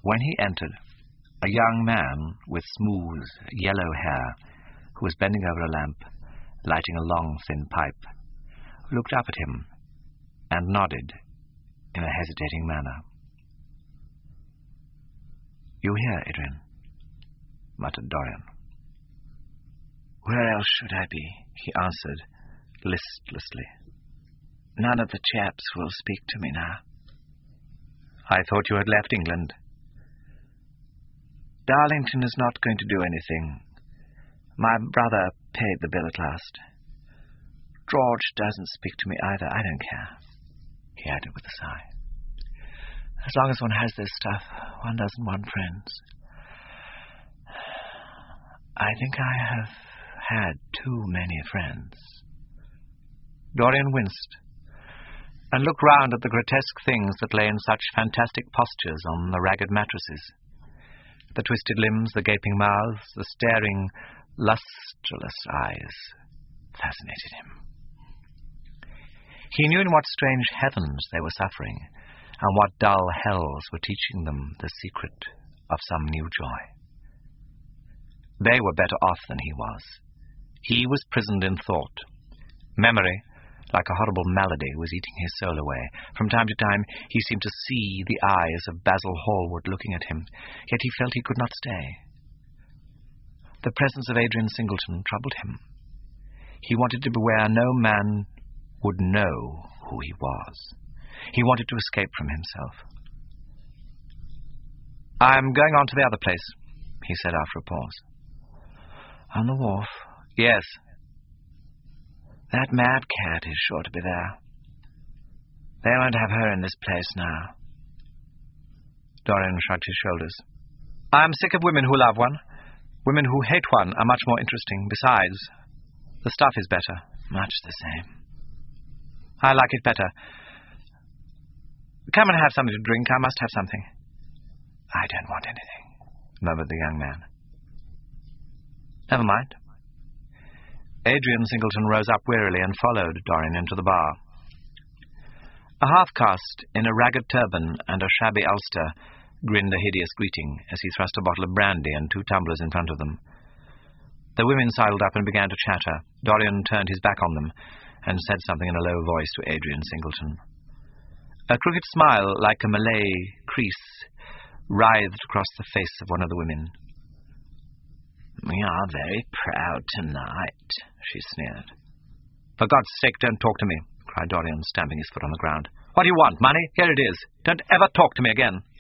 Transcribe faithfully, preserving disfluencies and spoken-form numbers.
When he entered, a young man with smooth, yellow hair, who was bending over a lamp, lighting a long, thin pipe, looked up at him and nodded in a hesitating manner. "You here, Adrian?" muttered Dorian. "Where else should I be?" he answered, listlessly. "None of the chaps will speak to me now." "I thought you had left England." "Darlington is not going to do anything. My brother paid the bill at last. George doesn't speak to me either. I don't care," he added with a sigh. "As long as one has this stuff, one doesn't want friends. I think I have had too many friends." Dorian winced and looked round at the grotesque things that lay in such fantastic postures on the ragged mattresses. The twisted limbs, the gaping mouths, the staring, lustreless eyes fascinated him. He knew in what strange heavens they were suffering, and what dull hells were teaching them the secret of some new joy. They were better off than he was. He was prisoned in thought. Memory, like a horrible malady, was eating his soul away. From time to time he seemed to see the eyes of Basil Hallward looking at him, yet he felt he could not stay. The presence of Adrian Singleton troubled him. He wanted to be where no man would know who he was. He wanted to escape from himself. "I'm going on to the other place," he said after a pause. "On the wharf?" "Yes." "That mad cat is sure to be there. They won't have her in this place now." Dorian shrugged his shoulders. "I'm sick of women who love one. Women who hate one are much more interesting. Besides, the stuff is better." "Much the same." "I like it better. Come and have something to drink. I must have something." "I don't want anything," murmured the young man. "Never mind." Adrian Singleton rose up wearily and followed Dorian into the bar. A half-caste in a ragged turban and a shabby ulster grinned a hideous greeting as he thrust a bottle of brandy and two tumblers in front of them. The women sidled up and began to chatter. Dorian turned his back on them and said something in a low voice to Adrian Singleton. A crooked smile, like a Malay crease, writhed across the face of one of the women. "We are very proud tonight," she sneered. "For God's sake, don't talk to me," cried Dorian, stamping his foot on the ground. "What do you want? Money? Here it is. Don't ever talk to me again."